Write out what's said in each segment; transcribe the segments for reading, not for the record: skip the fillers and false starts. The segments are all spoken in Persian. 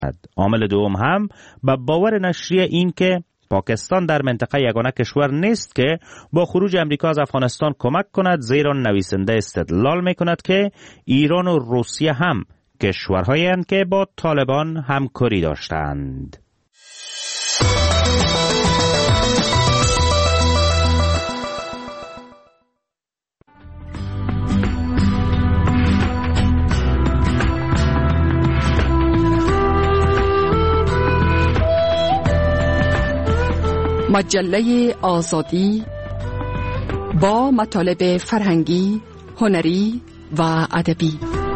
عامل دوم هم به باور نشریه این که پاکستان در منطقه یگانه کشور نیست که با خروج امریکا از افغانستان کمک کند، زیرا نویسنده استدلال می کند که ایران و روسیه هم کشورهایی هستند که با طالبان همکاری داشتند. مجله آزادی با مطالب فرهنگی، هنری و ادبی.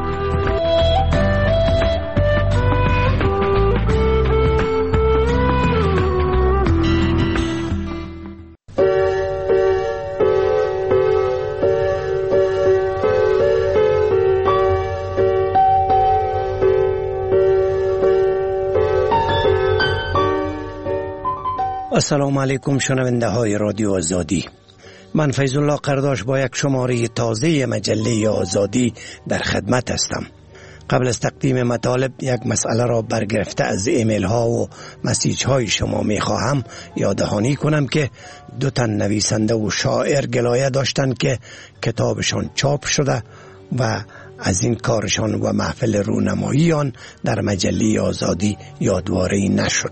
السلام علیکم شنونده های رادیو آزادی. من فیض الله قرداش با یک شماره تازه مجله آزادی در خدمت هستم. قبل از تقدیم مطالب یک مسئله را برگرفته از ایمیل ها و مسیج های شما می خواهم یاددهانی کنم که 2 تن نویسنده و شاعر گلایه داشتند که کتابشان چاپ شده و از این کارشان و محفل رونمایی آن در مجله آزادی یادواری نشد.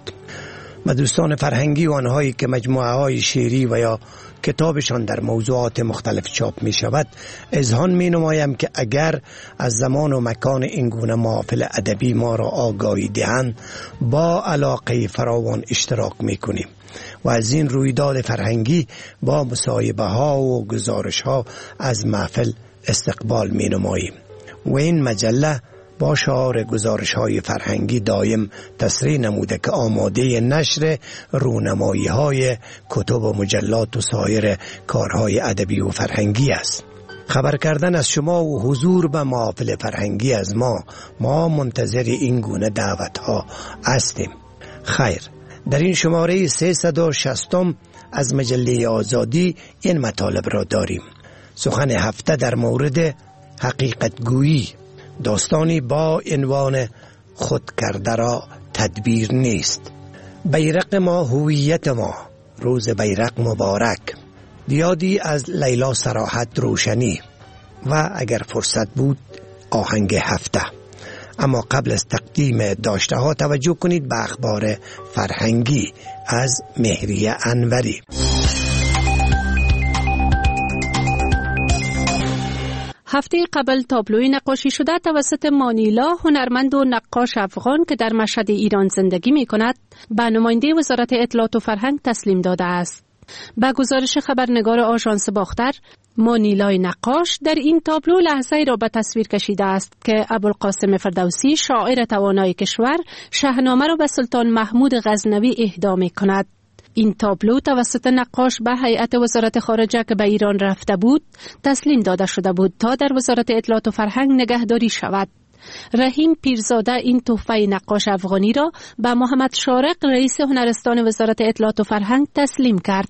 و دوستان فرهنگی و آنهایی که مجموعه های شعری و یا کتابشان در موضوعات مختلف چاپ می شود، اذعان می نمایم که اگر از زمان و مکان این گونه محافل ادبی ما را آگاهی دهند، با علاقه فراوان اشتراک می کنیم و از این رویداد فرهنگی با مصاحبه ها و گزارش ها از محفل استقبال می نماییم و این مجله با شعار گزارش های فرهنگی دایم تصریح نموده که آماده نشر رونمایی های کتب و مجلات و سایر کارهای ادبی و فرهنگی است. خبر کردن از شما و حضور به محافل فرهنگی از ما منتظر این گونه دعوت ها هستیم. خیر، در این شماره 360 از مجله آزادی این مطالب را داریم. سخن هفته در مورد حقیقت گویی، داستانی با عنوان خود کرده را تدبیر نیست. بیرق ما هویت ما، روز بیرق مبارک. دیادی از لیلا صراحت روشنی و اگر فرصت بود آهنگ هفته. اما قبل از تقدیم داشته ها توجه کنید به اخبار فرهنگی از مهریه انوری. هفته قبل تابلوی نقاشی شده توسط مانیلا، هنرمند و نقاش افغان که در مشهد ایران زندگی می کند، به نماینده وزارت اطلاعات و فرهنگ تسلیم داده است. به گزارش خبرنگار آژانس باختر، مانیلای نقاش در این تابلو لحظه‌ای را به تصویر کشیده است که ابوالقاسم فردوسی، شاعر توانای کشور، شاهنامه را به سلطان محمود غزنوی اهدا می کند. این تابلو توسط نقاش به هیئت وزارت خارجه که به ایران رفته بود تسلیم داده شده بود تا در وزارت اطلاعات و فرهنگ نگهداری شود. رحیم پیرزاده این تحفه نقاش افغانی را به محمد شارق، رئیس هنرستان وزارت اطلاعات و فرهنگ تسلیم کرد.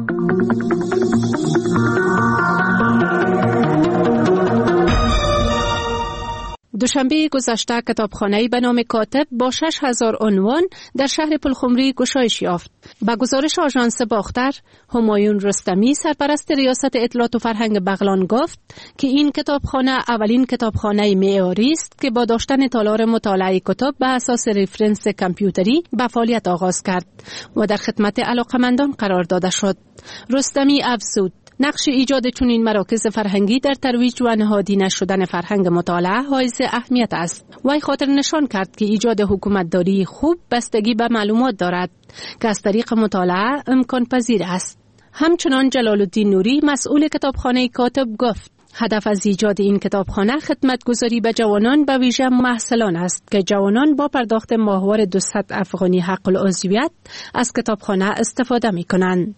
دوشنبه گذشته کتابخانه‌ای به نام کاتب با 6000 عنوان در شهر پلخمری گشایش یافت. به گزارش آژانس باختر، همایون رستمی، سرپرست ریاست اطلاعات و فرهنگ بغلان گفت که این کتابخانه اولین کتابخانه معیاری است که با داشتن تالار مطالعه کتاب به اساس رفرنس کامپیوتری به فعالیت آغاز کرد و در خدمت علاقمندان قرار داده شد. رستمی افزود نقش ایجاد چنین مراکز فرهنگی در ترویج و نهادینه شدن فرهنگ مطالعه حائز اهمیت است. وی خاطر نشان کرد که ایجاد حکومتداری خوب بستگی به معلومات دارد که از طریق مطالعه امکان پذیر است. همچنان جلال الدین نوری، مسئول کتابخانه کاتب، گفت هدف از ایجاد این کتابخانه خدمتگزاری به جوانان، به ویژه محصلان است که جوانان با پرداخت ماهوار 200 افغانی حق العضویت از کتابخانه استفاده می کنند.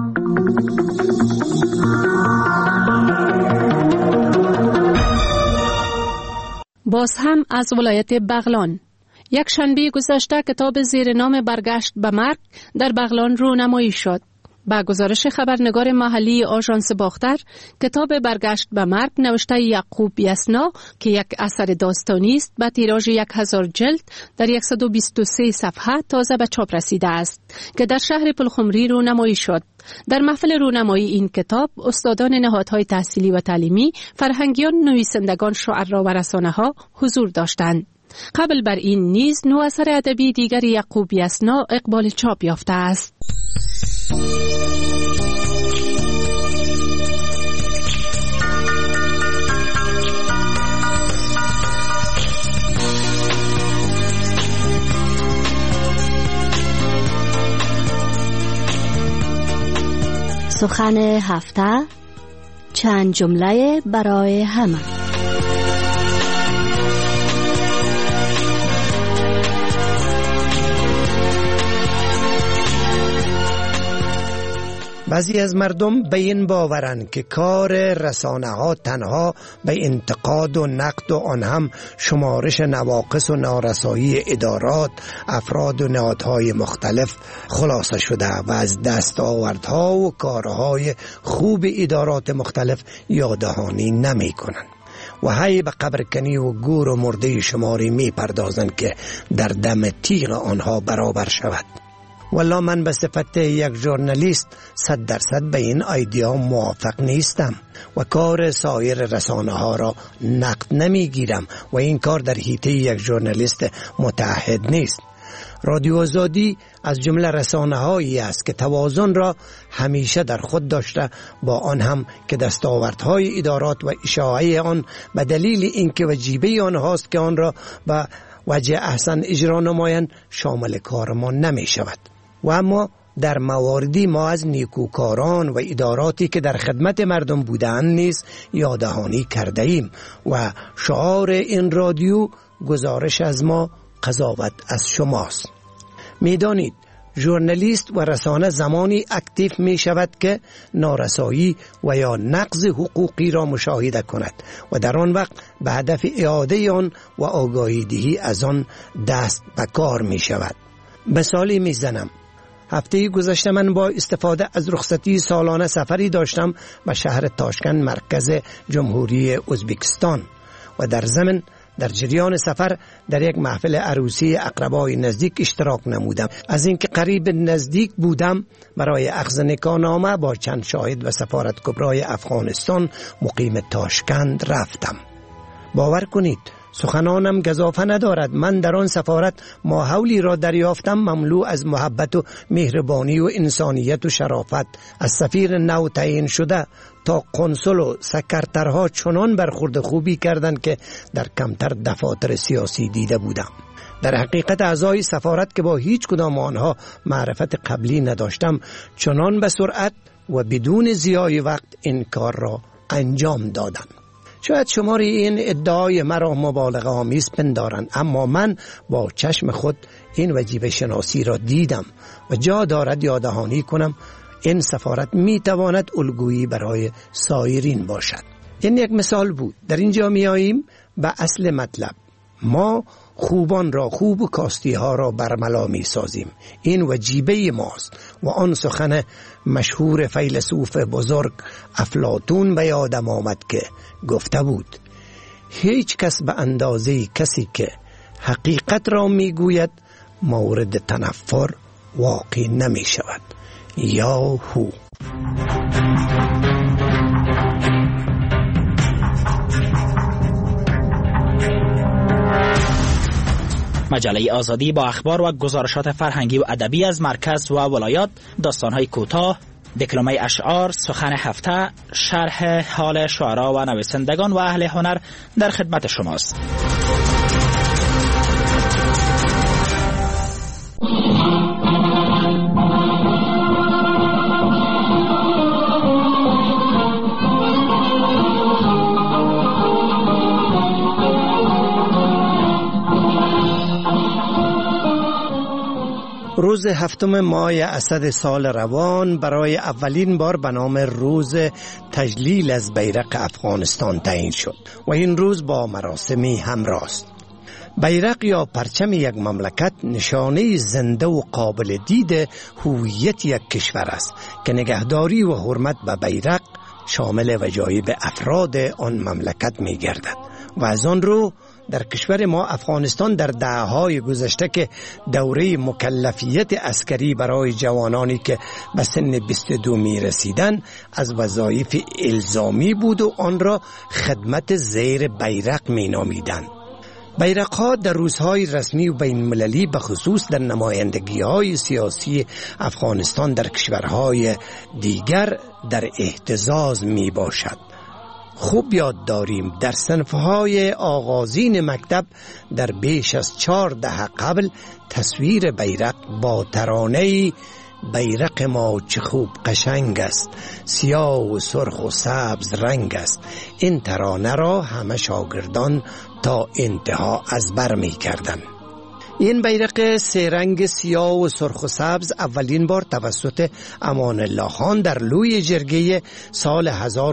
باز هم از ولایت بغلان. یک شنبه گذشته کتاب زیر نام برگشت به مرگ در بغلان رونمایی شد. با گزارش خبرنگار محلی آژانس باختر، کتاب برگشت به مرگ نوشته یعقوب بیاسنا که یک اثر داستانی است با تیراژ 1000 جلد در 123 صفحه تازه به چاپ رسیده است که در شهر پلخمری رونمایی شد. در محفل رونمایی این کتاب استادان نهادهای تحصیلی و تعلیمی، فرهنگیان، نویسندگان، شعرا و رسانه‌ها حضور داشتند. قبل بر این نیز 9 اثر ادبی دیگر یعقوب بیاسنا اقبال چاپ یافته است. سخن هفته، چند جمله برای همه. بعضی از مردم به این باورند که کار رسانه ها تنها به انتقاد و نقد و آن هم شمارش نواقص و نارسایی ادارات، افراد و نهادهای مختلف خلاصه شده و از دستاوردها و کارهای خوب ادارات مختلف یاددهانی نمی کنند و هی به قبرکنی و گور و مرده شماری می پردازند که در دم تیغ آنها برابر شود. والله من به صفت یک ژورنالیست 100% به این ایده موافق نیستم و کار سایر رسانه ها را نقد نمی گیرم و این کار در حیطه یک ژورنالیست متعهد نیست. رادیو آزادی از جمله رسانه هایی است که توازن را همیشه در خود داشته، با آن هم که دستاوردهای ادارات و اشاعه آن به دلیل اینکه وجیبه آنهاست که آن را به وجه احسن اجرا نمایند شامل کار ما نمی شود. و اما در مواردی ما از نیکوکاران و اداراتی که در خدمت مردم بودند نیز یاددهانی کرده ایم و شعار این رادیو گزارش از ما، قضاوت از شماست. میدانید ژورنالیست و رسانه زمانی اکتیو می شود که نارسایی و یا نقض حقوقی را مشاهده کند و در آن وقت به هدف اعاده آن و آگاهی دهی از آن دست به کار می شود. مثالی می زنم. هفته گذشته من با استفاده از رخصتی سالانه سفری داشتم به شهر تاشکند، مرکز جمهوری ازبکستان و در جریان سفر در یک محفل عروسی اقربای نزدیک اشتراک نمودم. از اینکه قریب نزدیک بودم برای اخذ نکاحنامه با چند شاهد و سفارت کبرای افغانستان مقیم تاشکند رفتم. باور کنید سخنانم گزافه ندارد. من در آن سفارت ماحولی را دریافتم مملو از محبت و مهربانی و انسانیت و شرافت. از سفیر نو تعیین شده تا قنصل و سکرترها چنان برخورد خوبی کردند که در کمتر دفاتر سیاسی دیده بودم. در حقیقت اعضای سفارت که با هیچ کدام آنها معرفت قبلی نداشتم چنان به سرعت و بدون ضیاع وقت این کار را انجام دادند. شاید شماری این ادعای مرا مبالغه آمیز پندارند، اما من با چشم خود این وجیبه شناسی را دیدم و جا دارد یاددهانی کنم. این سفارت می تواند الگویی برای سایرین باشد. این یک مثال بود. در اینجا می آییم به اصل مطلب. ما خوبان را خوب و کاستی ها را برملا می سازیم. این وجیبه ماست و آن سخن مشهور فیلسوف بزرگ افلاطون به یادم آمد که گفته بود هیچ کس به اندازه کسی که حقیقت را می گوید مورد تنفر واقع نمی شود. یا هو. مجله آزادی با اخبار و گزارشات فرهنگی و ادبی از مرکز و ولایات، داستان‌های کوتاه، دکلمه اشعار، سخن هفته، شرح حال شعرا و نویسندگان و اهل هنر در خدمت شماست. روز 7 ماه اسد سال روان برای اولین بار به نام روز تجلیل از بیرق افغانستان تعیین شد و این روز با مراسمی همراه است. بیرق یا پرچم یک مملکت نشانه زنده و قابل دید هویت یک کشور است که نگهداری و حرمت به بیرق شامل وجایب افراد آن مملکت می گردد و از آن رو در کشور ما افغانستان در دهه‌های گذشته که دوره مکلفیت عسکری برای جوانانی که به سن 22 می رسیدن از وظایف الزامی بود و آن را خدمت زیر بیرق می نامیدند. بیرق‌ها در روزهای رسمی و بین المللی به خصوص در نمایندگی‌های سیاسی افغانستان در کشورهای دیگر در اهتزاز می باشد. خوب یاد داریم در صنف‌های آغازین مکتب در بیش از 4 دهه قبل تصویر بیرق با ترانه‌ای بیرق ما چه خوب قشنگ است، سیاه و سرخ و سبز رنگ است. این ترانه را همه شاگردان تا انتها ازبر می کردند. این بیرق سه رنگ سیاه و سرخ و سبز اولین بار توسط امان الله خان در لوی جرگه سال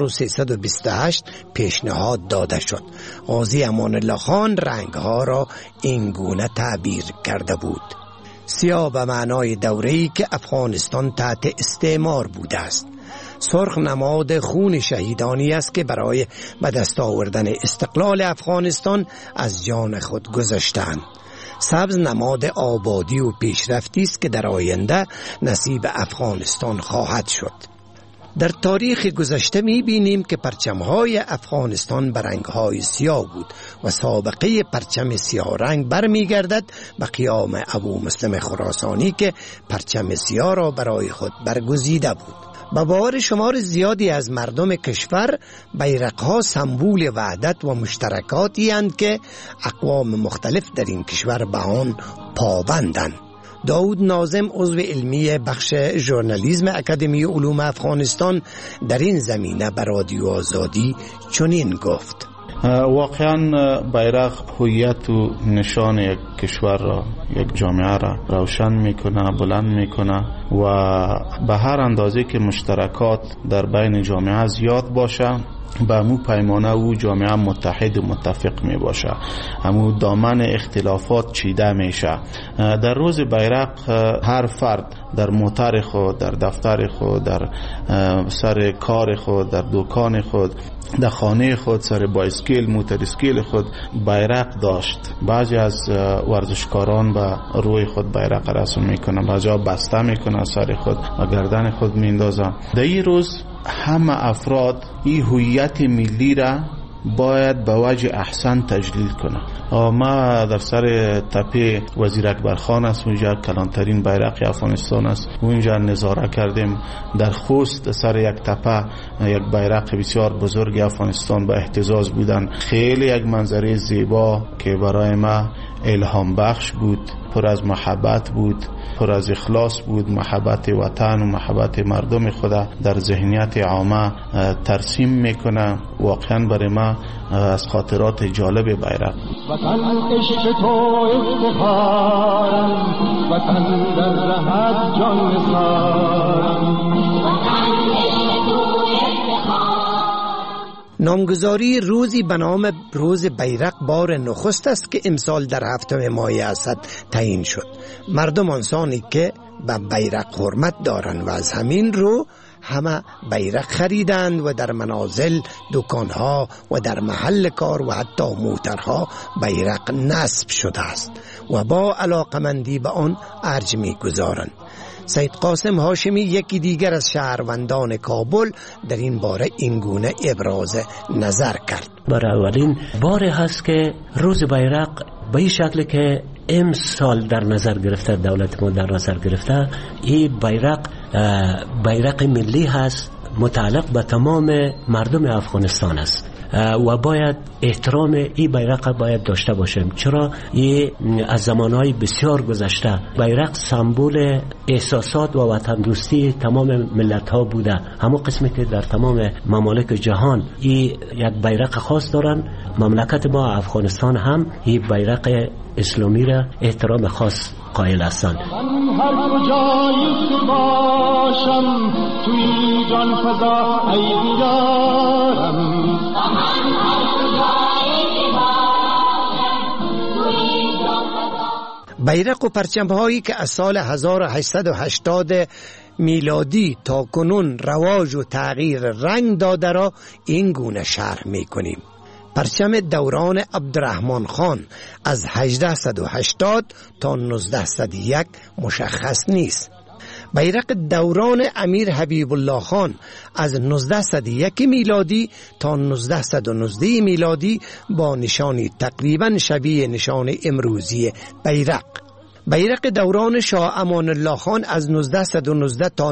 1328 پیشنهاد داده شد. قاضی امان الله خان رنگها را این گونه تعبیر کرده بود: سیاه به معنای دوره‌ای که افغانستان تحت استعمار بوده است. سرخ نماد خون شهیدانی است که برای به دست آوردن استقلال افغانستان از جان خود گذاشتند. سبز نماد آبادی و پیشرفتی است که در آینده نصیب افغانستان خواهد شد. در تاریخ گذشته می‌بینیم که پرچم‌های افغانستان به رنگ‌های سیاه بود و سابقه پرچم سیاه رنگ برمیگردد به قیام ابو مسلم خراسانی که پرچم سیاه را برای خود برگزیده بود. به باور شمار زیادی از مردم کشور بیرق‌ها سمبول وحدت و مشترکاتی اند که اقوام مختلف در این کشور به آن پابندند. داود ناظم عضو علمی بخش ژورنالیسم اکادمی علوم افغانستان در این زمینه به رادیو آزادی چنین گفت: واقعا بیرق هویت و نشان یک کشور را، یک جامعه را روشن میکنه، بلند میکنه و به هر اندازه که مشترکات در بین جامعه زیاد باشه به امو پیمانه او جامعه متحد و متفق می باشه، امو دامن اختلافات چیده میشه. در روز بیرق هر فرد در موتر خود، در دفتر خود، در سر کار خود، در دکان خود، در خانه خود، سر بایسکل، موتورسکل خود بیرق داشت. بعضی از ورزشکاران به روی خود بیرق رسم میکنن، بعضی ها بسته میکنن سر خود و گردن خود میندازن. در این روز همه افراد این هویت ملی را باید به وجه احسن تجلیل کنه. ما در سر تپه وزیر اکبر خان است، اونجا کلانترین بیرق افغانستان است، اونجا نظاره کردیم. در خوست سر یک تپه یک بیرق بسیار بزرگ افغانستان به اهتزاز بودن. خیلی یک منظره زیبا که برای ما الهام بخش بود، پر از محبت بود، پر از اخلاص بود. محبت وطن و محبت مردم خدا در ذهنیت عامه ترسیم میکنه. واقعا برای ما از خاطرات جالب بیرق. وطن عشق تو افتخارم، وطن در رهت جان نثارم. نامگذاری روزی به نام روز بیرق بار نخست است که امسال در 7 ماه اسد تعیین شد. مردم انسانی که به بیرق حرمت دارند و از همین رو همه بیرق خریدند و در منازل، دکانها و در محل کار و حتی موترها بیرق نصب شده است و با علاقمندی به آن ارج می‌گذارند. سید قاسم هاشمی یکی دیگر از شهروندان کابل در این باره اینگونه ابراز نظر کرد: برای اولین بار هست که روز بیرق به این شکل که امسال در نظر گرفته، دولت ما در نظر گرفته، این بیرق ملی هست، متعلق به تمام مردم افغانستان است و باید احترام این بیرق باید داشته باشیم. چرا؟ این از زمانهای بسیار گذشته بیرق سمبل احساسات و وطن دوستی تمام ملت ها بوده. همون قسمی که در تمام ممالک جهان این یک بیرق خاص دارن، مملکت ما افغانستان هم این بیرق اسلامی را احترام خاص قائل هستند. هر کجایی که باشم توی جان فضا ای دیدارم، من هر کجایی که باشم توی بیرق و پرچم هایی که از سال 1880 میلادی تا کنون رواج و تغییر رنگ داده را این گونه شرح می کنیم. پرچم دوران عبدالرحمن خان از 1880 تا 1901 مشخص نیست. بیرق دوران امیر حبیب الله خان از 1901 میلادی تا 1919 میلادی با نشانی تقریبا شبیه نشان امروزی بیرق. بیرق دوران شاه امان الله خان از 1919 تا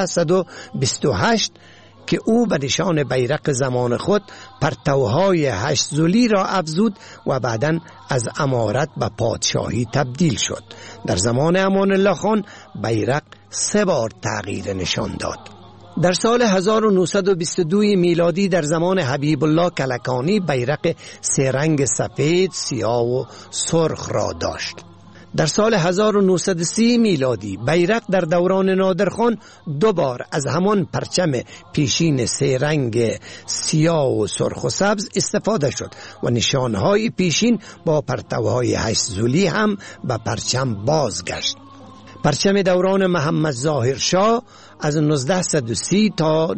1928 که او به نشان بیرق زمان خود پرتوهای 8 ضلعی را افزود و بعداً از امارت به پادشاهی تبدیل شد. در زمان امان الله خان بیرق 3 بار تغییر نشان داد. در سال 1922 میلادی در زمان حبیب الله کلکانی بیرق 3 رنگ سفید، سیاه و سرخ را داشت. در سال 1930 میلادی بیرق در دوران نادرخان 2 بار از همان پرچم پیشین 3 رنگ سیاه و سرخ و سبز استفاده شد و نشانهای پیشین با پرتوهای 8 ضلعی هم به پرچم بازگشت. پرچم دوران محمد ظاهر شاه از 1930 تا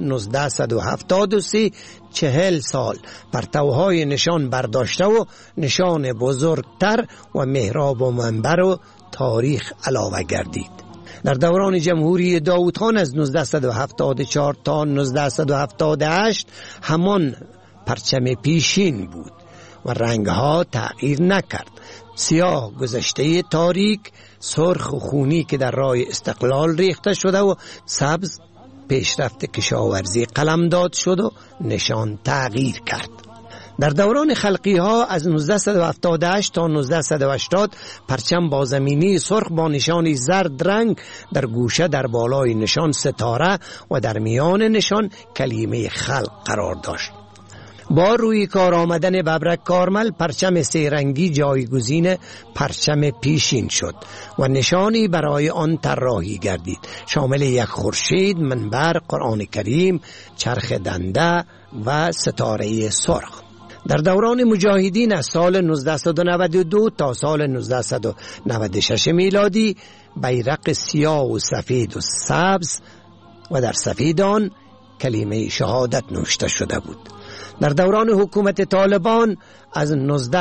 1973 40 سال پرتوهای نشان برداشته و نشان بزرگتر و محراب و منبر و تاریخ علاوه گردید. در دوران جمهوری داوود خان از 1974 تا 1978 همان پرچم پیشین بود و رنگها تغییر نکرد. سیاه گذشته تاریک، سرخ و خونی که در راه استقلال ریخته شده و سبز پیشرفت کشاورزی قلمداد شد و نشان تغییر کرد. در دوران خلقی ها از 1978 تا 1980 پرچم بازمینی سرخ با نشانی زرد رنگ در گوشه در بالای نشان ستاره و در میان نشان کلمه خلق قرار داشت. با روی کار آمدن ببرک کارمل پرچم 3 رنگی جایگزین پرچم پیشین شد و نشانی برای آن طراحی گردید، شامل 1 خورشید، منبر، قرآن کریم، چرخ دنده و ستاره سرخ. در دوران مجاهدین از سال 1992 تا سال 1996 میلادی بیرق سیاه و سفید و سبز و در سفید آن کلمه شهادت نوشته شده بود. در دوران حکومت طالبان از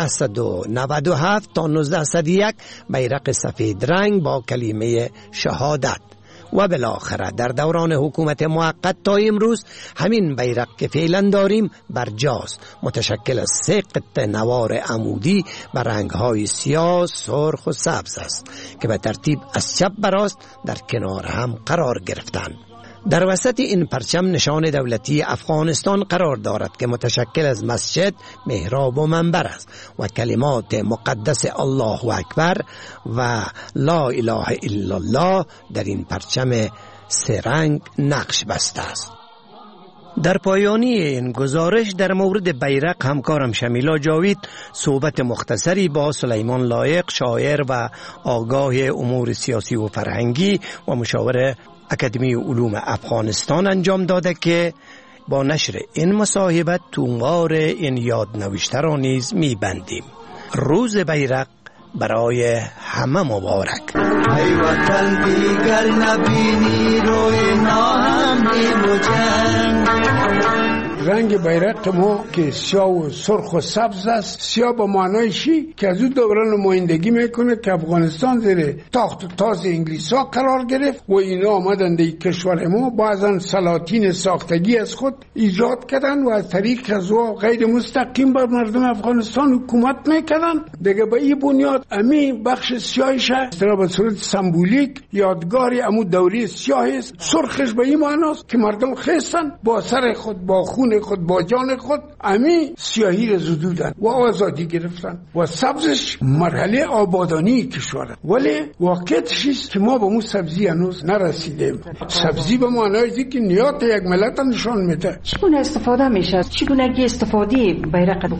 1997 تا 1901 بیرق سفید رنگ با کلمه شهادت و بالاخره در دوران حکومت موقت تا امروز همین بیرق که فعلا داریم برجاست، متشکل از 3 قطعه نوار عمودی و رنگ‌های سیاه، سرخ و سبز است که به ترتیب از چپ به راست در کنار هم قرار گرفتند. در وسط این پرچم نشان دولتی افغانستان قرار دارد که متشکل از مسجد، محراب و منبر است و کلمات مقدس الله اکبر و لا اله الا الله در این پرچم 3 رنگ نقش بسته است. در پایانی این گزارش در مورد بیرق همکارم شمیلا جاوید صحبت مختصری با سلیمان لایق، شاعر و آگاه امور سیاسی و فرهنگی و مشاور اکادمی علوم افغانستان انجام داده که با نشر این مصاحبت تونوار این یادنوشته را نیز می‌بندیم. روز بیرق برای همه مبارک. ای وطن دیگر نبینی روی ناهمیم و جنگ. رنگ بیرق ما که سیاه و سرخ و سبز است، سیاه به معنای چی؟ که از اون دوران نمایندگی میکنه که افغانستان زیر تاخت و تاز انگلیسا قرار گرفت و اینا آمدن در کشور ما بعضا سلاطین ساختگی از خود ایجاد کردن و از طریق غزو غیر مستقیم بر مردم افغانستان حکومت میکردن. دیگه به این بنیاد امی بخش سیاهش استرا به صورت سمبولیک یادگاری امو دوره سیاه است. سرخش به این معناست که مردم خستن با سر خود، با خون خود، با جان خود امی سیاهی را زدودن و آزادی گرفتن و سبزش مرحله آبادانی کشور. ولی واقعیتش است که ما به اون سبزی هنوز نرسیدیم. سبزی به معنای که نیات یک ملت نشان میده. چگونه استفاده میشه؟ چگونگی استفاده بیرق بگوین؟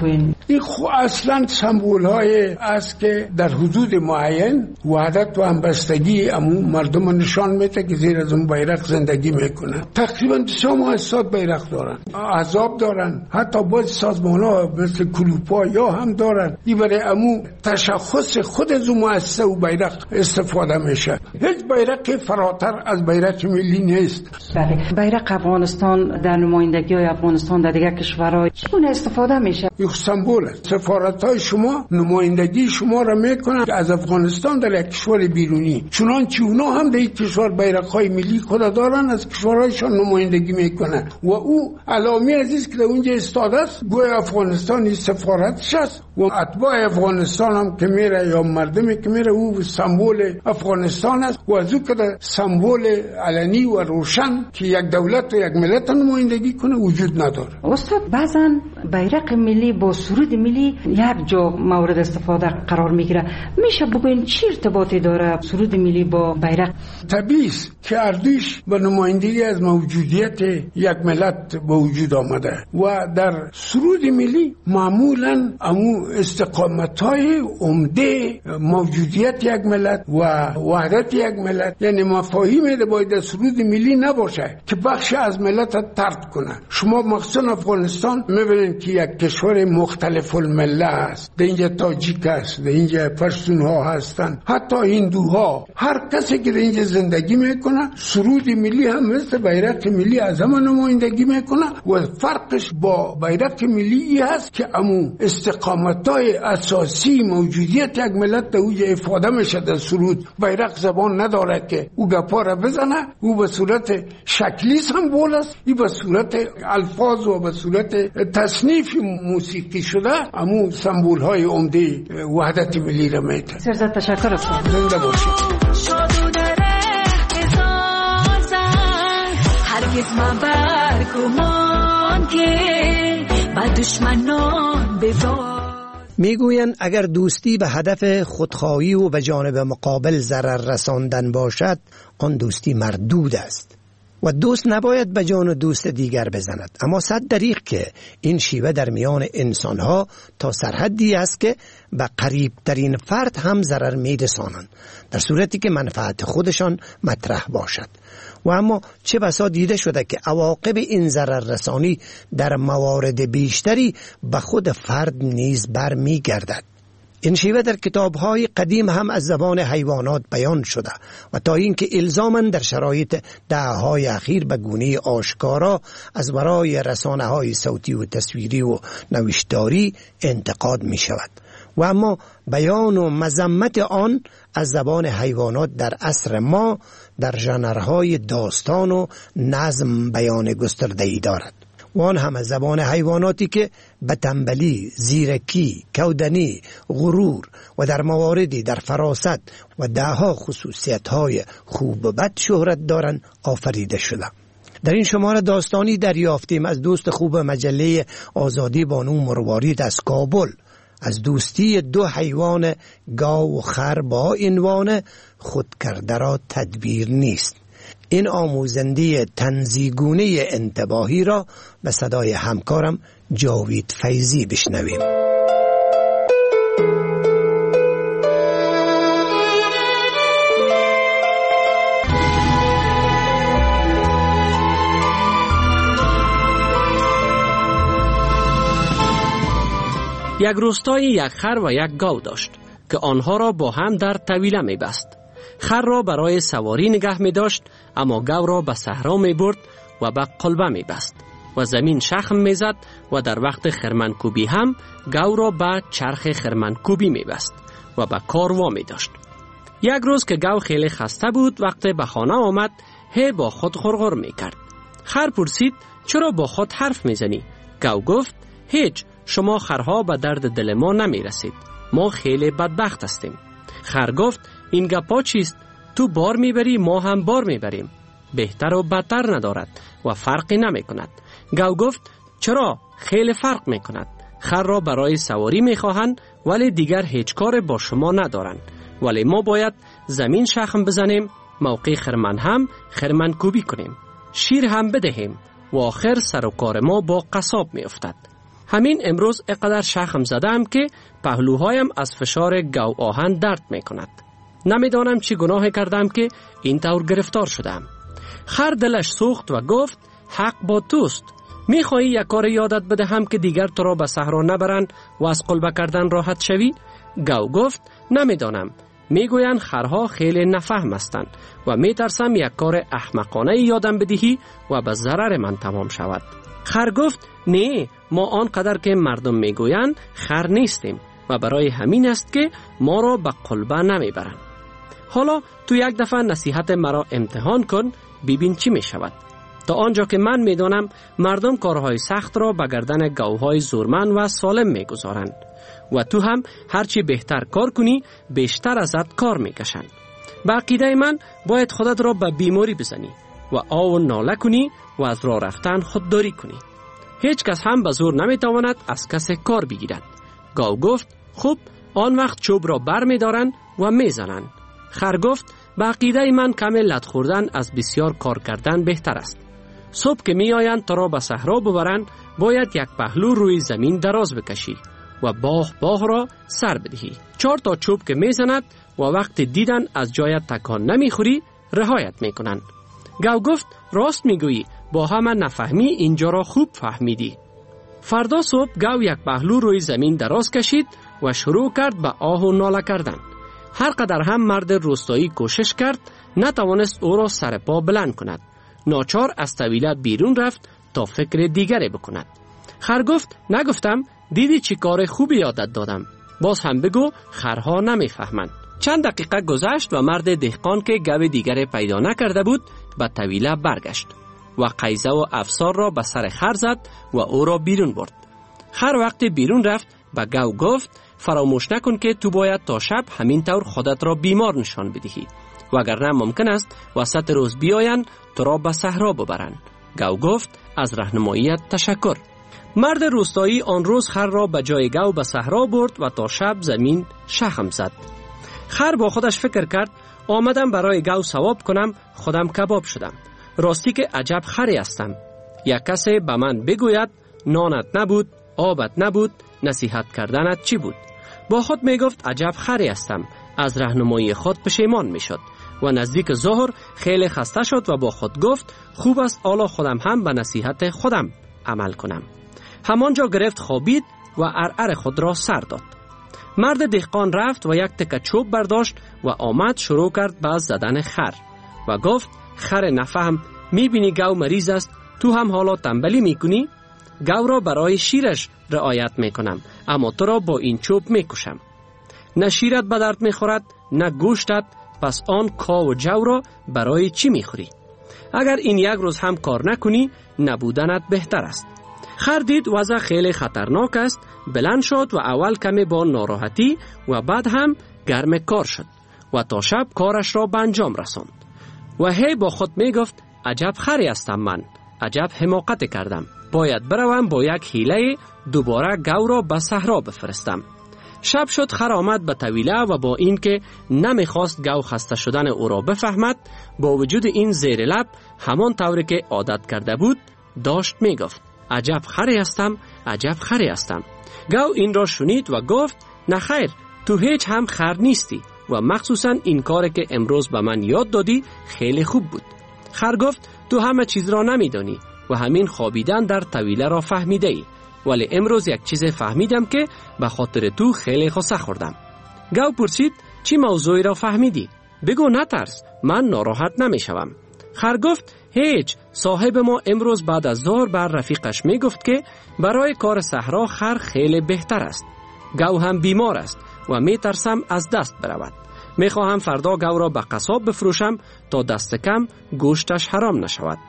این اصلا سمبول های است که در حدود معین وحدت و همبستگی امو مردم نشان میده که زیر از اون بیرق زندگی میکنن. تقریبا 2 مؤسسات بیرق دارن، احزاب دارن، حتی باز سازمان ها مثل کلوپا یا هم دارن. این برای امو تشخص خود از اون مؤسسه و بیرق استفاده میشه. هیچ بیرق فراتر از بیرق ملی نیست. بله، بیرق افغانستان در نمایندگی های افغانستان در دیگر کشورها چگونه استفاده میشه؟ یک سمبل است. سفارت های شما نمایندگی شما را میکنن از افغانستان در یک کشور بیرونی، چنانچه اونا هم در یک کشور بیرق های ملی خود دارن، از کشورهایشان نمایندگی میکنن و او علامه عزیز که در اونجا استاد است گویا افغانستانی سفارتش است و اتباع افغانستان هم که میره یا مردمی که میره او سمبل افغانستان است و از او که سمبل علنی و روشن که یک دولت و یک ملت نمایندگی کنه وجود نداره. استاد بعضا بیرق ملی با سرود ملی یک جا مورد استفاده قرار میگیره، میشه بگوین چی ارتباطی داره سرود ملی با بیرق؟ طبیعی است که اردوش به نمایندگی از موجودیت یک ملت به وجود آمده و در سرود ملی معمولا امو استقامت‌های عمده موجودیت یک ملت و وحدت یک ملت، یعنی مفاهیم باید در سرود ملی نباشه که بخش از ملت طرد کنه. شما مخصوصا افغانستان میبینید که یک کشور مختلف المله است، در اینجا تاجیک است، در اینجا پشتون ها هستن، حتی هندوها، هر کسی که در اینجا زندگی میکنه سرود ملی هم مثل بیرق ملی از همه نمایندگی میکنه و فرقش با بیرق ملی هست که امو استقامت‌های اساسی موجودیت یک ملت در اوج افاده میشه. در سرود بیرق زبان نداره که او گپا را بزنه، او به صورت شکلی سمبول است، این به صورت الفاظ و به صورت تصنیف موسیقی شده امو سمبول های عمده وحدت ملی را میده. سرزد تشکر استاد. زنده باشید. هرگز من برگمان که با دشمنان بزار. میگویند اگر دوستی به هدف خودخواهی و به جانب مقابل ضرر رساندن باشد آن دوستی مردود است و دوست نباید به جان دوست دیگر بزند. اما صد دریغ که این شیوه در میان انسانها تا سرحدی است که به قریب ترین فرد هم ضرر میرسانند در صورتی که منفعت خودشان مطرح باشد. و اما چه بسا دیده شده که عواقب این ضرر رسانی در موارد بیشتری به خود فرد نیز بر می گردد. این شیوه در کتاب‌های قدیم هم از زبان حیوانات بیان شده و تا اینکه الزاماً در شرایط دهه‌های اخیر به گونه آشکارا از برای رسانه‌های صوتی و تصویری و نوشتاری انتقاد می شود. و اما بیان و مذمت آن از زبان حیوانات در عصر ما در ژانرهای داستان و نظم بیان گسترده‌ای دارد و آن هم از زبان حیواناتی که به تنبلی، زیرکی، کودنی، غرور و در مواردی در فراست و دهها خصوصیت‌های خوب و بد شهرت دارند آفریده شده. در این شماره داستانی دریافتیم از دوست خوب مجله آزادی بانو مروارید از کابل از دوستی 2 حیوان گاو و خر با عنوان خود کرده را تدبیر نیست. این آموزنده تنزیگونه انتباهی را به صدای همکارم جاوید فیضی بشنویم. یک روستایی یک خر و یک گاو داشت که آنها را با هم در طویله می بست. خر را برای سواری نگه می داشت اما گاو را به صحرا می برد و به قلبه می بست و زمین شخم می زد و در وقت خرمنکوبی هم گاو را به چرخ خرمنکوبی می بست و به کار وامی داشت. یک روز که گاو خیلی خسته بود وقت به خانه آمد با خود غرغر می کرد. خر پرسید چرا با خود حرف می زنی؟ گاو گفت هیچ، شما خرها به درد دل ما نمی رسید، ما خیلی بدبخت هستیم. خر گفت این گپا چیست؟ تو بار میبری ما هم بار میبریم، بهتر و بدتر ندارد و فرقی نمی کند. گاو گفت چرا؟ خیلی فرق می کند. خر را برای سواری می خواهند ولی دیگر هیچ کار با شما ندارند، ولی ما باید زمین شخم بزنیم، موقع خرمن هم خرمن کوبی کنیم، شیر هم بدهیم و آخر سر و کار ما با قصاب می افتد. همین امروز اقدر شخم زدم که پهلوهایم از فشار گاو آهن درد می کند. نمیدانم چی گناه کردم که این طور گرفتار شدم. خر دلش سوخت و گفت حق با توست. میخواهی یک کار یادت بدهم که دیگر تو را به صحرا نبرند و از قلبه کردن راحت شوی؟ گاو گفت نمیدانم. میگویند خرها خیلی نفهم هستند و میترسم یک کار احمقانه یادم بدهی و به ضرر من تمام شود. خر گفت نه، ما آنقدر که مردم میگویند خر نیستیم و برای همین است که ما را به قلبه نمیبرند. حالا تو یک دفعه نصیحت مرا امتحان کن، ببین چی می شود. تا آنجا که من میدانم مردم کارهای سخت را به گردن گاوهای زورمند و سالم میگذارند و تو هم هرچی بهتر کار کنی بیشتر ازت کار میکشند. به عقیده من باید خودت را به بیماری بزنی و آو ناله کنی و از راه رفتن خودداری کنی. هیچ کس هم به زور نمیتواند از کس کار بگیرد. گاو گفت خوب، آن وقت چوب را بر میدارند و میزنند. خر گفت به عقیده من کم لت خوردن از بسیار کار کردن بهتر است. صبح که می آیند تا را به صحرا ببرند باید یک پهلو روی زمین دراز بکشی و باغ را سر بدهی. 4 تا چوب که می زند و وقت دیدن از جایت تکان نمی خوری رهایت می کنند. گاو گفت راست می گویی، با همه نفهمی اینجا را خوب فهمیدی. فردا صبح گاو یک پهلو روی زمین دراز کشید و شروع کرد به آه و ناله کردن. هر قدر هم مرد روستایی کوشش کرد نتوانست او را سر پا بلند کند. ناچار از طویله بیرون رفت تا فکر دیگری بکند. خر گفت نگفتم؟ دیدی چی کار خوبی یادت دادم. باز هم بگو خرها نمیفهمند. چند دقیقه گذشت و مرد دهقان که گاو دیگری پیدا نکرده بود به طویله برگشت و قیزه و افسار را به سر خر زد و او را بیرون برد. خر وقتی بیرون رفت به گاو گفت فراموش نکن که تو باید تا شب همین طور خودت را بیمار نشان بدهی وگرنه ممکن است وسط روز بیایند تو را به صحرا ببرند. گاو گفت از راهنماییت تشکر. مرد روستایی آن روز خر را به جای گاو به صحرا برد و تا شب زمین شخم زد. خر با خودش فکر کرد آمدم برای گاو ثواب کنم، خودم کباب شدم. راستی که عجب خری هستم. یک کسی به من بگوید نانت نبود، آبت نبود، نصیحت کردنت چی بود؟ با خود می گفت عجب خری هستم. از راهنمایی خود پشیمان می شد و نزدیک ظهر خیلی خسته شد و با خود گفت خوب است حالا خودم هم به نصیحت خودم عمل کنم. همانجا گرفت خوابید و ارعر خود را سر داد. مرد دهقان رفت و یک تکه چوب برداشت و آمد شروع کرد به زدن خر و گفت خر نفهم، می بینی گاو مریض است، تو هم حالا تنبلی می کنی؟ گاو را برای شیرش رعایت می کنم اما تو را با این چوب می کشم. نه شیرت به درد می خورد نه گوشتت، پس آن کا و جو را برای چی می خوری؟ اگر این یک روز هم کار نکنی نبودنت بهتر است. خر دید وضع خیلی خطرناک است، بلند شد و اول کمی با ناراحتی و بعد هم گرم کار شد و تا شب کارش را به انجام رساند و هی با خود می گفت عجب خری هستم من، عجب حماقت کردم، باید بروم با یک حیله دوباره گاو را به صحرا بفرستم. شب شد، خر آمد به طویله و با اینکه نمیخواست گاو خسته شدن او را بفهمد، با وجود این زیر لب همان طوری که عادت کرده بود داشت می گفت عجب خری هستم، عجب خری هستم. گاو این را شنید و گفت نه خیر، تو هیچ هم خر نیستی و مخصوصا این کار که امروز به من یاد دادی خیلی خوب بود. خر گفت تو همه چیز را نمیدانی و همین خوابیدن در طویله را فهمیده ای، ولی امروز یک چیز فهمیدم که به خاطر تو خیلی خسته خوردم. گاو پرسید چی موضوعی را فهمیدی؟ بگو نترس، من ناراحت نمی شوم. خر گفت هیچ، صاحب ما امروز بعد از ظهر بر رفیقش می گفت که برای کار صحرا خر خیلی بهتر است. گاو هم بیمار است و می ترسم از دست برود. می خواهم فردا گاو را به قصاب بفروشم تا دست کم گوشتش حرام نشود.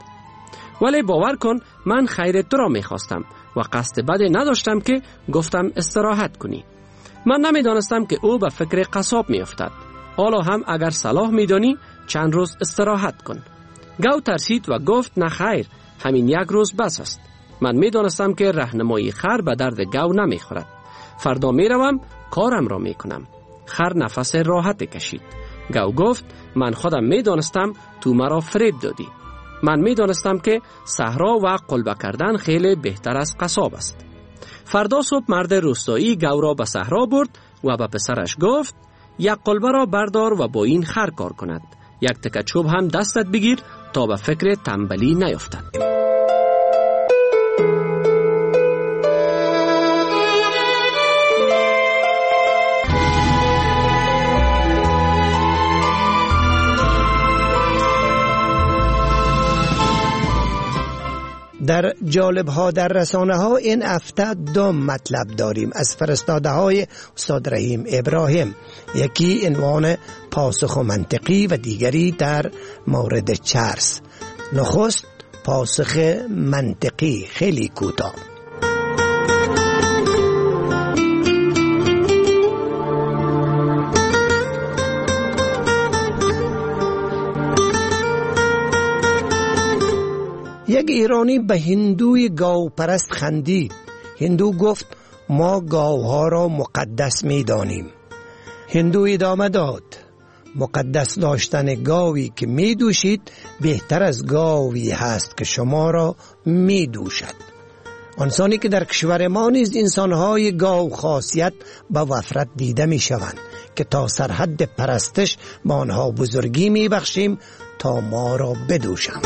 ولی باور کن من خیر تو را می خواستم و قصد بدی نداشتم که گفتم استراحت کنی. من نمی دانستم که او به فکر قصاب می افتد. حالا هم اگر صلاح می دانی چند روز استراحت کن. گاو ترسید و گفت نه خیر، همین یک روز بس است. من می دانستم که راهنمایی خر به درد گاو نمی خورد. فردا می روم کارم را می کنم. خر نفس راحت کشید. گاو گفت من خودم می دانستم تو مرا فریب دادی. من می دانستم که صحرا و قلبه کردن خیلی بهتر از قصاب است. فردا صبح مرد روستایی گاو را به صحرا برد و به پسرش گفت یک قلبه را بردار و با این خر کار کند. یک تکه چوب هم دستت بگیر تا به فکر تنبلی نیفتد. در جالب ها در رسانه ها این هفته دو مطلب داریم از فرستاده های استاد رحیم ابراهیم. یکی عنوان پاسخ منطقی و دیگری در مورد چرس. نخست پاسخ منطقی، خیلی کوتاه. یک ایرانی به هندوی گاو پرست خندید. هندو گفت ما گاوها را مقدس می دانیم. هندو ادامه داد مقدس داشتن گاوی که می دوشید بهتر از گاوی هست که شما را می دوشد. آنسانی که در کشور ما نیز انسانهای گاو خاصیت به وفرت دیده می شوند که تا سرحد پرستش با آنها بزرگی می بخشیم تا ما را بدوشند.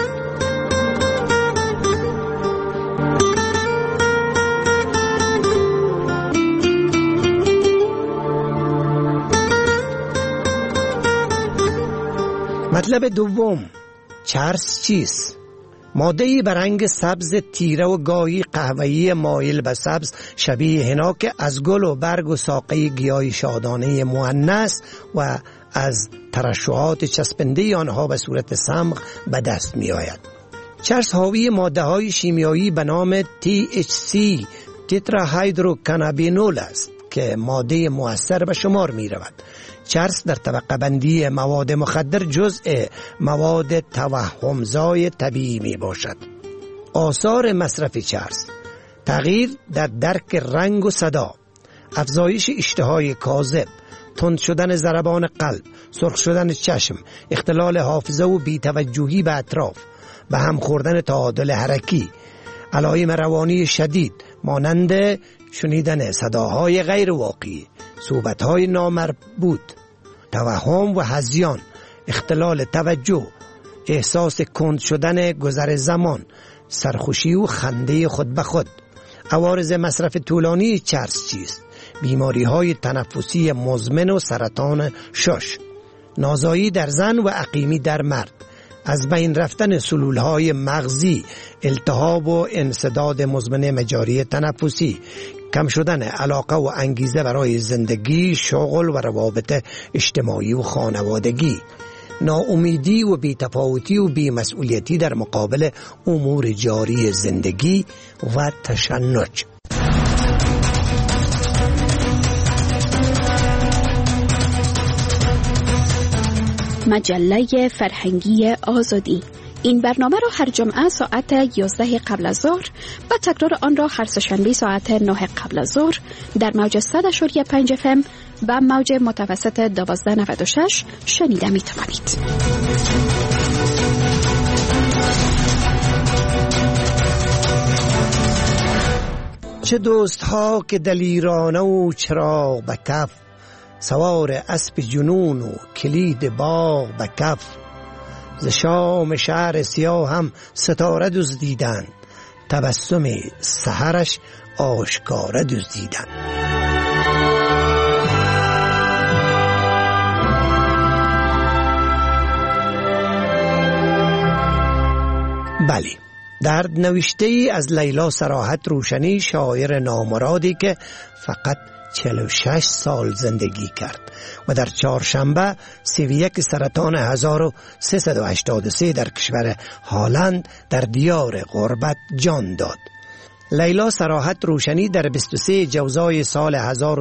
مطلب دوم، چرس چیست؟ ماده‌ای به رنگ سبز تیره و گاهی قهوه‌ای مایل به سبز شبیه حنا که از گل و برگ و ساقه گیاه شادانه مؤنث و از ترشحات چسبنده آنها به صورت صمغ به دست می آید. چرس حاوی ماده‌های شیمیایی به نام THC تتراهیدروکانابینول است که ماده مؤثر به شمار می رود. چرس در طبقه بندی مواد مخدر جزء مواد توهمزای طبیعی می باشد. آثار مصرف چرس: تغییر در درک رنگ و صدا، افزایش اشتهای کاذب، تند شدن ضربان قلب، سرخ شدن چشم، اختلال حافظه و بی‌توجهی به اطراف، به هم خوردن تعادل حرکی، علائم روانی شدید مانند شنیدن صداهای غیر واقعی، صحبت‌های نامربوط، توهم و هذیان، اختلال توجه، احساس کند شدن گذر زمان، سرخوشی و خنده خود به خود. عوارض مصرف طولانی چرس چیست؟ بیماری‌های تنفسی مزمن و سرطان شش، نازایی در زن و عقیمی در مرد، از بین رفتن سلولهای مغزی، التهاب و انسداد مزمن مجاری تنفسی، کم شدن علاقه و انگیزه برای زندگی، شغل و روابط اجتماعی و خانوادگی، ناامیدی و بی‌تفاوتی و بی‌مسئولیتی در مقابل امور جاری زندگی و تشنج. مجله فرهنگی آزادی. این برنامه را هر جمعه ساعت 11 قبل از ظهر و تکرار آن را هر سه‌شنبه ساعت 9 قبل از ظهر در موج 100.5 FM و موج متوسط 1296 شنیده می توانید. چه دوست ها که دلیرانه و چراغ به کف، سوار اسب جنون و کلید باغ به کف، ز شام شهر سیاه هم ستاره دزدیدند، تبسم سحرش آشکاره دزدیدند. بله، در نوشته ای از لیلا صراحت روشنی، شاعر نامرادی که فقط 46 سال زندگی کرد و در چهارشنبه 31 سرطان 1383 در کشور هالند در دیار غربت جان داد. لیلا صراحت روشنی در 23 جوزای سال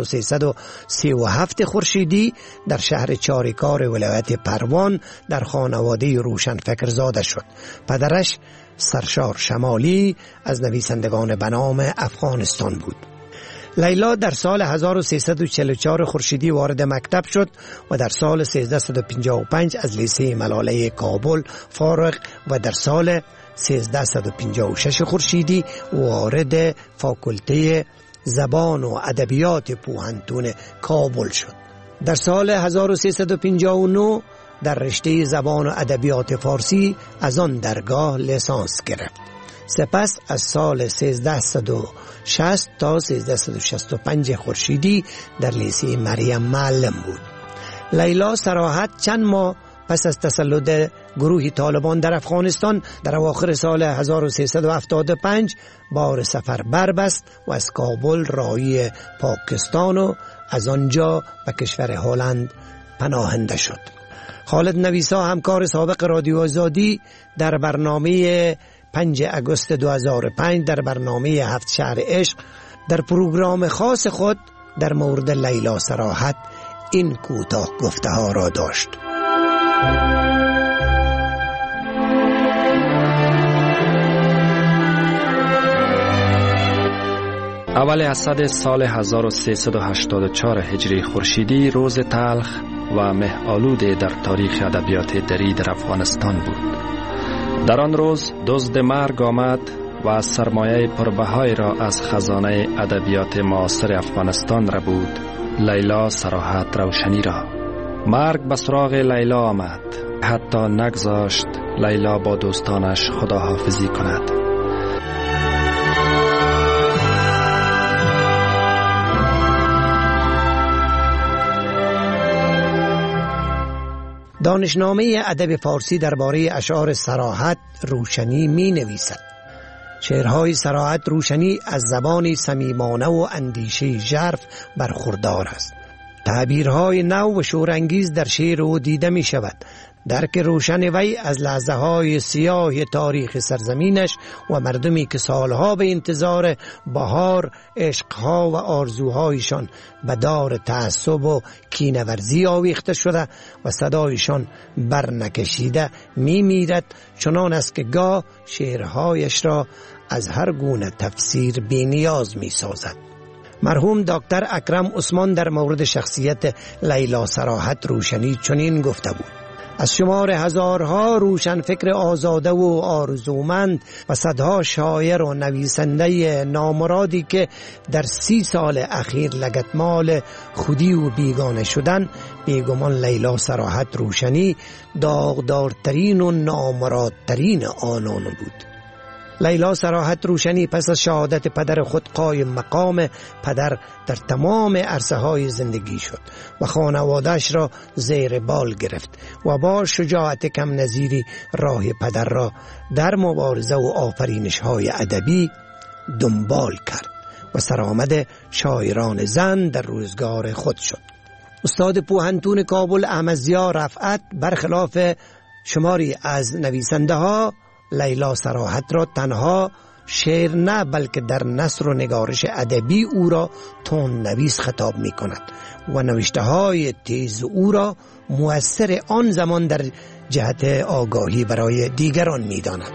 1337 خورشیدی در شهر چاریکار ولایت پروان در خانواده روشنفکر زاده شد. پدرش سرشار شمالی از نویسندگان به نام افغانستان بود. لیلا در سال 1344 خورشیدی وارد مکتب شد و در سال 1355 از لیسه ملاله کابل فارغ و در سال 1356 خورشیدی وارد فاکولته زبان و ادبیات پوهنتون کابل شد. در سال 1359 در رشته زبان و ادبیات فارسی از آن درگاه لیسانس گرفت. سپس از سال 1360 تا 1365 خورشیدی در لیسه مریم معلم بود. لیلا صراحت چند ماه پس از تسلط گروه طالبان در افغانستان در اواخر سال 1375 بار سفر بربست و از کابل راهی پاکستان و از آنجا به کشور هلند پناهنده شد. خالد نویسا همکار سابق رادیو آزادی در برنامه 5 آگوست 2005 در برنامه 7 شهر عشق در پروگرام خاص خود در مورد لیلا صراحت این کوتاه گفته ها را داشت. اول اسد سال 1384 هجری خورشیدی روز تلخ و مه‌آلود در تاریخ ادبیات دری در افغانستان بود. در آن روز دزد مرگ آمد و سرمایه پربهای را از خزانه ادبیات معاصر افغانستان را بود، لیلا صراحت روشنی را. مرگ به سراغ لیلا آمد، حتی نگذاشت لیلا با دوستانش خداحافظی کند. دانشنامه ادب فارسی درباره اشعار صراحت روشنی می نویسد. شعرهای صراحت روشنی از زبانی صمیمانه و اندیشه ژرف برخوردار است. تعبیرهای نو و شورانگیز در شعر او دیده می شود. درک روشن وی از لحظه های سیاه تاریخ سرزمینش و مردمی که سالها به انتظار بهار عشقها و آرزوهایشان به دار تعصب و کینه‌ورزی آویخته شده و صدایشان برنکشیده می میرد، چنان است که گاه شعرهایش را از هر گونه تفسیر بی نیاز می سازد. مرحوم دکتر اکرم عثمان در مورد شخصیت لیلا صراحت روشنی چنین گفته بود: از شمار هزارها روشن فکر آزاده و آرزومند و صدها شاعر و نویسنده نامرادی که در 30 سال اخیر لگدمال خودی و بیگانه شدن، بیگمان لیلا صراحت روشنی داغدارترین و نامرادترین آنان بود. لیلا صراحت روشنی پس از شهادت پدر خود قایم مقام پدر در تمام عرصه های زندگی شد و خانواده‌اش را زیر بال گرفت و با شجاعت کم نظیری راه پدر را در مبارزه و آفرینش های ادبی دنبال کرد و سرآمد شاعران زن در روزگار خود شد. استاد پوهنتون کابل احمد ضیا رفعت برخلاف شماری از نویسنده ها لیلا صراحت را تنها شعر نه بلکه در نثر و نگارش ادبی او را تون نویس خطاب می کند و نوشته های تیز او را مؤثر آن زمان در جهت آگاهی برای دیگران می داند.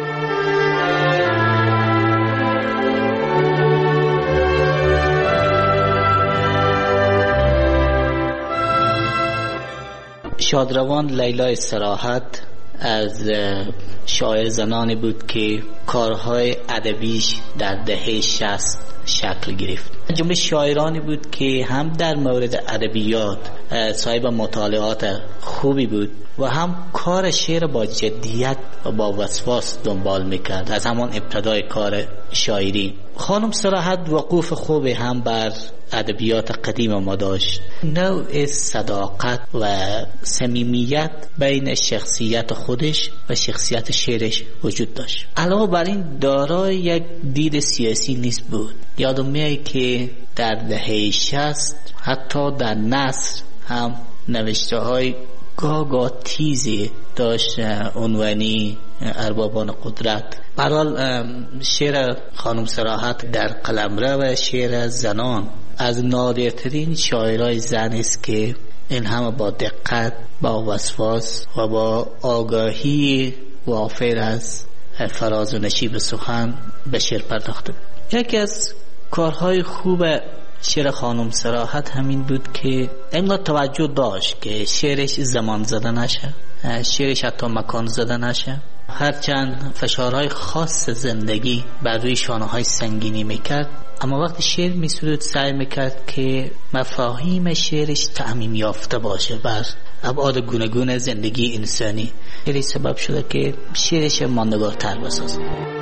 شادروان لیلا صراحت از شاعر زنانی بود که کارهای ادبیش در دهه 60 شکل گرفت. جمله شاعرانی بود که هم در مورد ادبیات صاحب مطالعات خوبی بود و هم کار شعر با جدیت و با وسواس دنبال میکرد از همان ابتدای کار شاعری. خانم صراحت وقوف خوبی هم بر ادبیات قدیم ما داشت. نوع صداقت و صمیمیت بین شخصیت خودش و شخصیت شعرش وجود داشت. علاوه بر این دارای یک دید سیاسی نیست بود. یادم میاد که در دهه 60 حتی در نثر هم نوشته های گاگا تیزی داشت عنوانی اربابان قدرت. برحال شعر خانم صراحت در قلمرو و شعر زنان از نادرترین شاعرای زن است که این همه با دقت، با وسواس و با آگاهی وافر از فراز و نشیب سخن به شعر پرداخته. یکی از کارهای خوب شعر خانم صراحت همین بود که انگار توجه داشت که شعرش زمان زده نشه، شعرش حتی مکان زده نشه. هرچند فشارهای خاص زندگی بر روی شانه‌های سنگینی میکرد، اما وقتی شعر میسرود سعی میکرد که مفاهیم شعرش تعمیم یافته باشه بر ابعاد گوناگون زندگی انسانی. خیلی سبب شده که شعرش ماندگارتر بسازه.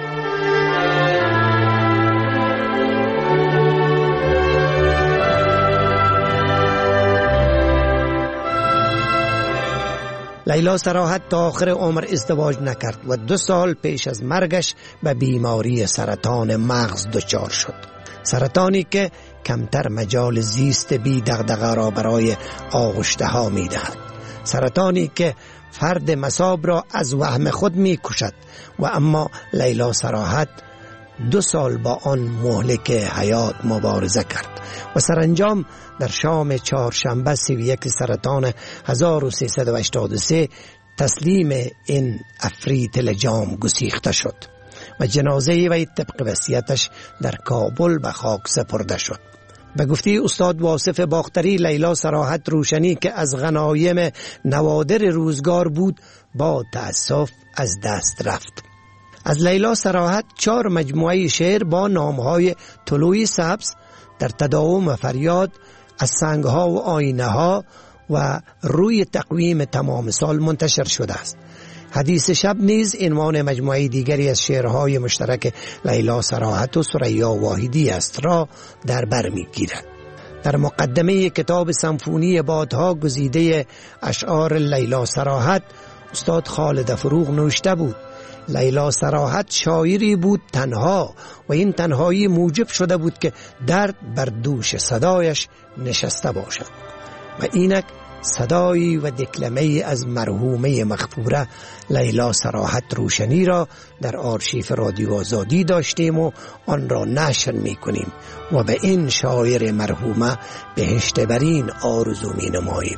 لیلا صراحت تا آخر عمر ازدواج نکرد و 2 سال پیش از مرگش به بیماری سرطان مغز دچار شد. سرطانی که کمتر مجال زیست بی دغدغه را برای آغشته ها می دهد. سرطانی که فرد مصاب را از وهم خود می کشد و اما لیلا صراحت 2 سال با آن مهلک حیات مبارزه کرد و سرانجام در شام چهارشنبه 31 سرطان 1383 تسلیم این عفریت لجام گسیخته شد و جنازه وی طبق وصیتش در کابل به خاک سپرده شد. به گفته استاد واصف باختری، لیلا صراحت روشنی که از غنایم نوادر روزگار بود با تأسف از دست رفت. از لیلا صراحت 4 مجموعه شعر با نامهای طلوع سبز، در تداوم و فریاد، از سنگها و آینه ها و روی تقویم تمام سال منتشر شده است. حدیث شب نیز عنوان مجموعه دیگری از شعرهای مشترک لیلا صراحت و ثریا واحدی است را در بر می‌گیرد. در مقدمه کتاب سمفونی بادها گزیده اشعار لیلا صراحت، استاد خالد فروغ نوشته بود: لیلا صراحت شاعری بود تنها و این تنهایی موجب شده بود که درد بر دوش صدایش نشسته باشد. و اینک صدایی و دکلمه از مرحومه مغفوره لیلا صراحت روشنی را در آرشیف رادیو آزادی داشتیم و آن را نشر می کنیم و به این شاعر مرحومه بهشت برین آرزو می نماییم.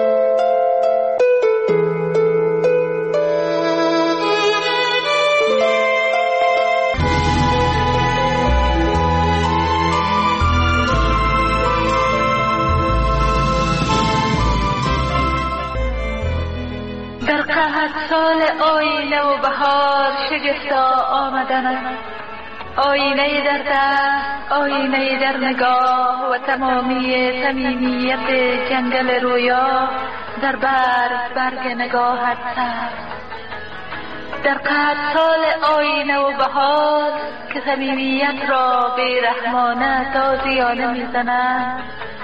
سال آینه و بهار شگفتا آمدن، آینه در دست، آینه در نگاه و تمامی صمیمیت جنگل رویا در برگ نگاهت سبز. در قد سال آینه و بهار که صمیمیت را بیرحمانه تازیانه میزنند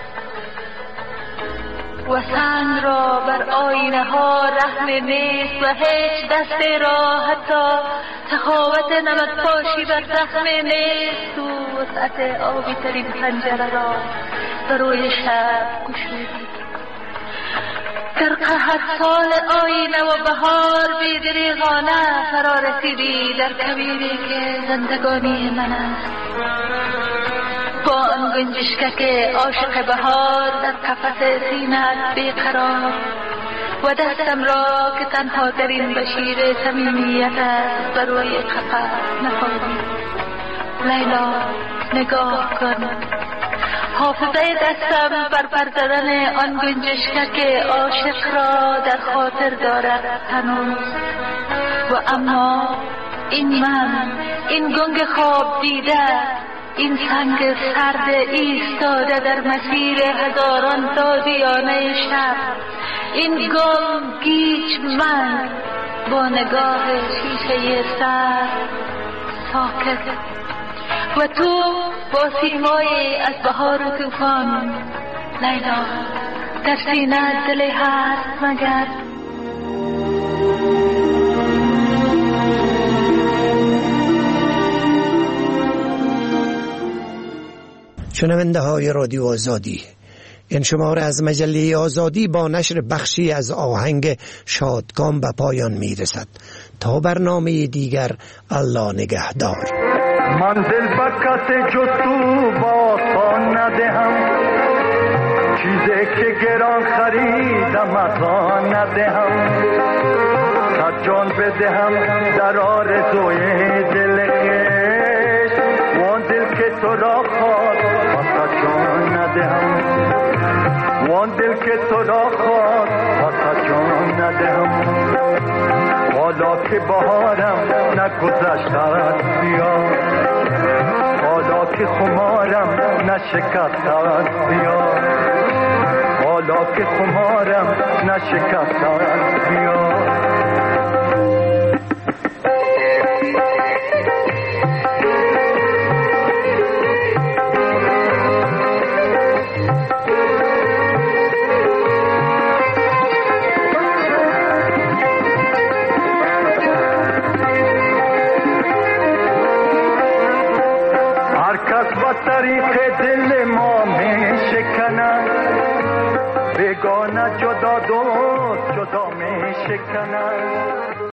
و سنگ را بر آینه ها رحم نیست و هیچ دسته را حتی تخاوت نمک پاشی بر زخم نیست و وسعت آبی ترین پنجره را بر روی شب گشودی. در قهر سال آینه و بهار بی‌دریغانه فرا رسیدی در کویری که زندگانی من است. با آن گنجشکک عاشق بهار در قفس سینه‌ات بیقرار و دستم را که تنها ترین بشیر صمیمیتت بر روی قفس نهادی. لیلا نگاه کن، حافظه دستم بر زدن آن گنجشکک عاشق را در خاطر دارد هنوز. و اما این من، این گنگ خواب دیده، این سنگ سرد ایستاده در مسیر هزاران تازیانه شب، این گم گیج من با نگاه شیشه سر ساکت و تو با سیمای از بهار و طوفان. لیلا در سینه دلی هست مگر؟ شنونده های رادیو آزادی، این شماره از مجله آزادی با نشر بخشی از آهنگ شادکام به پایان می رسد. تا برنامه دیگر، الله نگهدار. من دل بکت جو تو با تو ندهم، چیزی که گران خریدم از آن ندهم، تا جان بدهم در آرزوی دل عشق، وان دل که تو را خواست واسه جان که تو را خواست واسه جان ندهم، حالا که بهارم نگذشته است بیا، حالا که خمارم نشکسته است بیا، حالا که خمارم نشکسته است بیا.